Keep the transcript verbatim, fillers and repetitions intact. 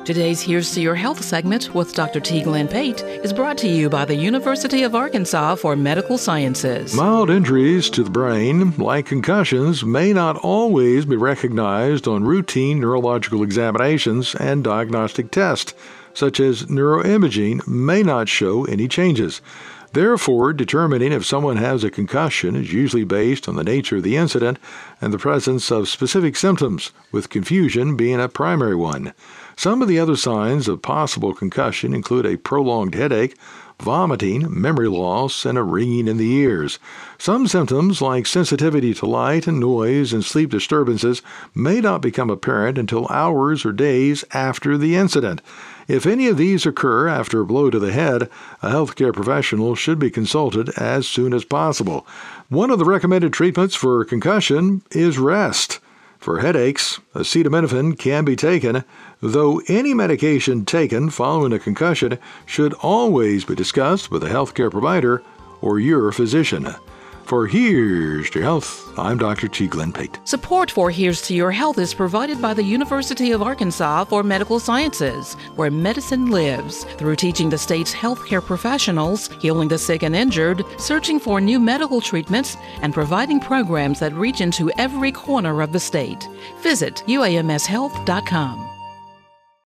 Today's Here's to Your Health segment with Doctor T. Glenn Pate is brought to you by the University of Arkansas for Medical Sciences. Mild injuries to the brain, like concussions, may not always be recognized on routine neurological examinations and diagnostic tests, such as neuroimaging, may not show any changes. Therefore, determining if someone has a concussion is usually based on the nature of the incident and the presence of specific symptoms, with confusion being a primary one. Some of the other signs of possible concussion include a prolonged headache, vomiting, memory loss, and a ringing in the ears. Some symptoms, like sensitivity to light and noise and sleep disturbances, may not become apparent until hours or days after the incident. If any of these occur after a blow to the head, a healthcare professional should be consulted as soon as possible. One of the recommended treatments for concussion is rest. For headaches, acetaminophen can be taken, though any medication taken following a concussion should always be discussed with a healthcare provider or your physician. For Here's to Your Health, I'm Doctor T. Glenn Pate. Support for Here's to Your Health is provided by the University of Arkansas for Medical Sciences, where medicine lives, through teaching the state's healthcare professionals, healing the sick and injured, searching for new medical treatments, and providing programs that reach into every corner of the state. Visit U A M S health dot com.